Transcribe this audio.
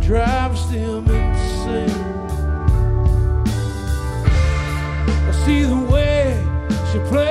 drives them insane. I see the way she plays